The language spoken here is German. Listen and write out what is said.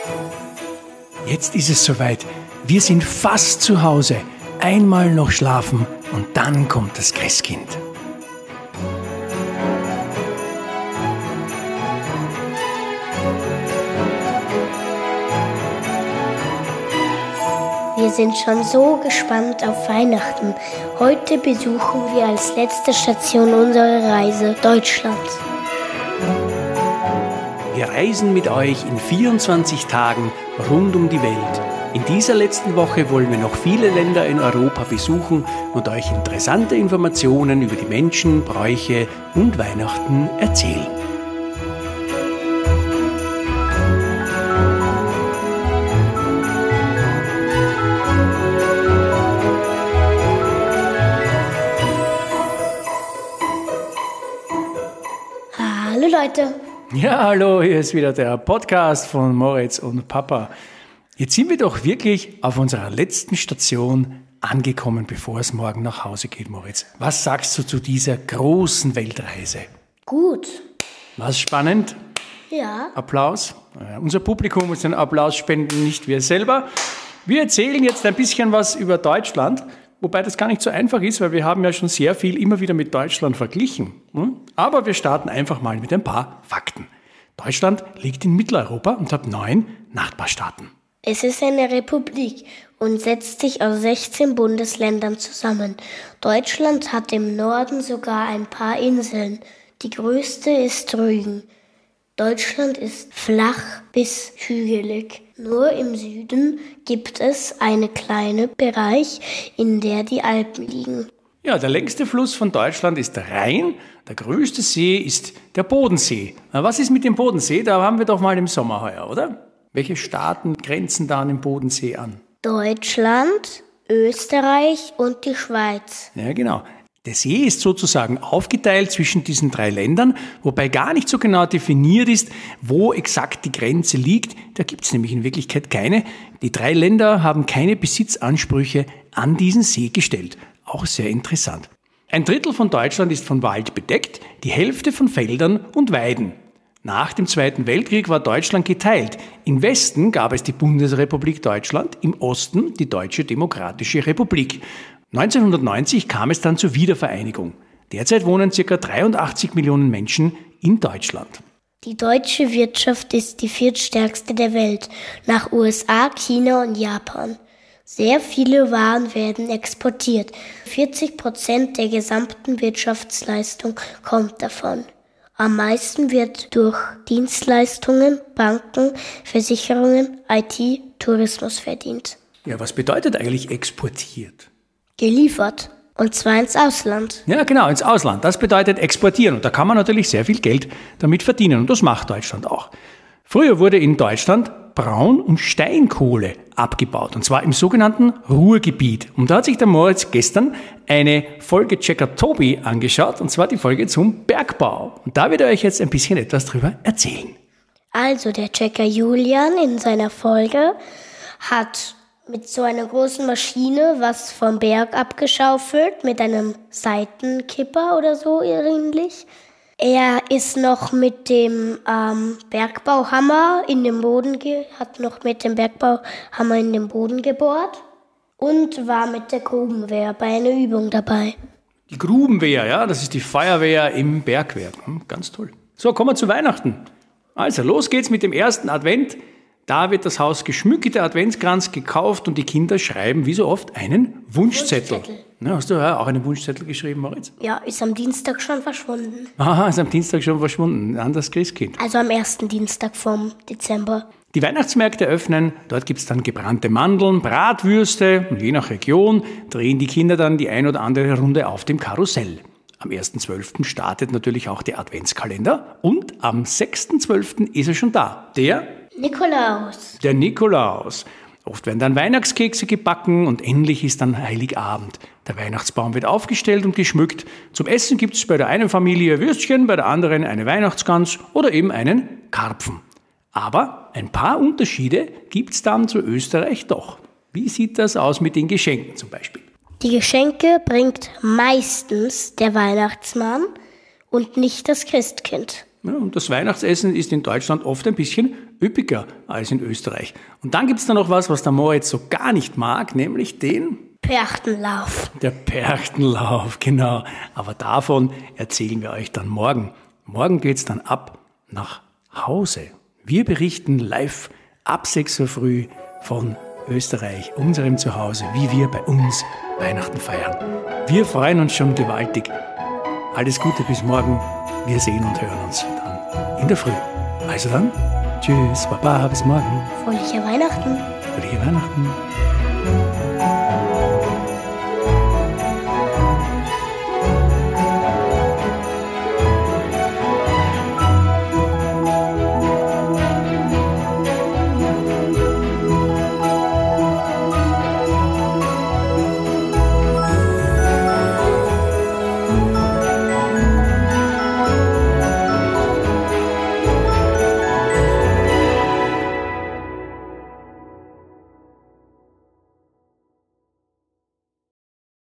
Jetzt ist es soweit. Wir sind fast zu Hause. Einmal noch schlafen und dann kommt das Christkind. Wir sind schon so gespannt auf Weihnachten. Heute besuchen wir als letzte Station unserer Reise Deutschland. Wir reisen mit euch in 24 Tagen rund um die Welt. In dieser letzten Woche wollen wir noch viele Länder in Europa besuchen und euch interessante Informationen über die Menschen, Bräuche und Weihnachten erzählen. Hallo Leute. Ja, hallo, hier ist wieder der Podcast von Moritz und Papa. Jetzt sind wir doch wirklich auf unserer letzten Station angekommen, bevor es morgen nach Hause geht, Moritz. Was sagst du zu dieser großen Weltreise? Gut. Was spannend? Ja. Applaus. Unser Publikum muss den Applaus spenden, nicht wir selber. Wir erzählen jetzt ein bisschen was über Deutschland, wobei das gar nicht so einfach ist, weil wir haben ja schon sehr viel immer wieder mit Deutschland verglichen. Aber wir starten einfach mal mit ein paar Fakten. Deutschland liegt in Mitteleuropa und hat 9 Nachbarstaaten. Es ist eine Republik und setzt sich aus 16 Bundesländern zusammen. Deutschland hat im Norden sogar ein paar Inseln. Die größte ist Rügen. Deutschland ist flach bis hügelig. Nur im Süden gibt es einen kleinen Bereich, in der die Alpen liegen. Ja, der längste Fluss von Deutschland ist der Rhein. Der größte See ist der Bodensee. Na, was ist mit dem Bodensee? Da haben wir doch mal im Sommer heuer, oder? Welche Staaten grenzen da an den Bodensee an? Deutschland, Österreich und die Schweiz. Ja, genau. Der See ist sozusagen aufgeteilt zwischen diesen 3 Ländern, wobei gar nicht so genau definiert ist, wo exakt die Grenze liegt. Da gibt es nämlich in Wirklichkeit keine. Die 3 Länder haben keine Besitzansprüche an diesen See gestellt. Auch sehr interessant. Ein Drittel von Deutschland ist von Wald bedeckt, die Hälfte von Feldern und Weiden. Nach dem Zweiten Weltkrieg war Deutschland geteilt. Im Westen gab es die Bundesrepublik Deutschland, im Osten die Deutsche Demokratische Republik. 1990 kam es dann zur Wiedervereinigung. Derzeit wohnen ca. 83 Millionen Menschen in Deutschland. Die deutsche Wirtschaft ist die viertstärkste der Welt, nach USA, China und Japan. Sehr viele Waren werden exportiert. 40% der gesamten Wirtschaftsleistung kommt davon. Am meisten wird durch Dienstleistungen, Banken, Versicherungen, IT, Tourismus verdient. Ja, was bedeutet eigentlich exportiert? Geliefert. Und zwar ins Ausland. Ja, genau, ins Ausland. Das bedeutet exportieren. Und da kann man natürlich sehr viel Geld damit verdienen. Und das macht Deutschland auch. Früher wurde in Deutschland Braun- und Steinkohle abgebaut. Und zwar im sogenannten Ruhrgebiet. Und da hat sich der Moritz gestern eine Folge Checker Tobi angeschaut. Und zwar die Folge zum Bergbau. Und da wird er euch jetzt ein bisschen etwas drüber erzählen. Also der Checker Julian in seiner Folge hat mit so einer großen Maschine was vom Berg abgeschaufelt, mit einem Seitenkipper oder so ähnlich. Er ist noch mit dem Bergbauhammer in den Boden gebohrt und war mit der Grubenwehr bei einer Übung dabei. Die Grubenwehr, ja, das ist die Feuerwehr im Bergwerk. Ganz toll. So, kommen wir zu Weihnachten. Also, los geht's mit dem ersten Advent. Da wird das Haus geschmückt, der Adventskranz gekauft und die Kinder schreiben, wie so oft, einen Wunschzettel. Ja, hast du ja auch einen Wunschzettel geschrieben, Moritz? Ja, ist am Dienstag schon verschwunden. Aha, ist am Dienstag schon verschwunden, an das Christkind. Also am ersten Dienstag vom Dezember. Die Weihnachtsmärkte öffnen, dort gibt's dann gebrannte Mandeln, Bratwürste und je nach Region drehen die Kinder dann die ein oder andere Runde auf dem Karussell. Am 1.12. startet natürlich auch der Adventskalender und am 6.12. ist er schon da, der Nikolaus. Der Nikolaus. Oft werden dann Weihnachtskekse gebacken und endlich ist dann Heiligabend. Der Weihnachtsbaum wird aufgestellt und geschmückt. Zum Essen gibt es bei der einen Familie Würstchen, bei der anderen eine Weihnachtsgans oder eben einen Karpfen. Aber ein paar Unterschiede gibt es dann zu Österreich doch. Wie sieht das aus mit den Geschenken zum Beispiel? Die Geschenke bringt meistens der Weihnachtsmann und nicht das Christkind. Ja, und das Weihnachtsessen ist in Deutschland oft ein bisschen üppiger als in Österreich. Und dann gibt's da noch was der Moritz so gar nicht mag, nämlich den Perchtenlauf. Der Perchtenlauf, genau. Aber davon erzählen wir euch dann morgen. Morgen geht's dann ab nach Hause. Wir berichten live ab 6 Uhr früh von Österreich, unserem Zuhause, wie wir bei uns Weihnachten feiern. Wir freuen uns schon gewaltig. Alles Gute bis morgen. Wir sehen und hören uns dann in der Früh. Also dann, tschüss, Baba, bis morgen. Fröhliche Weihnachten. Fröhliche Weihnachten.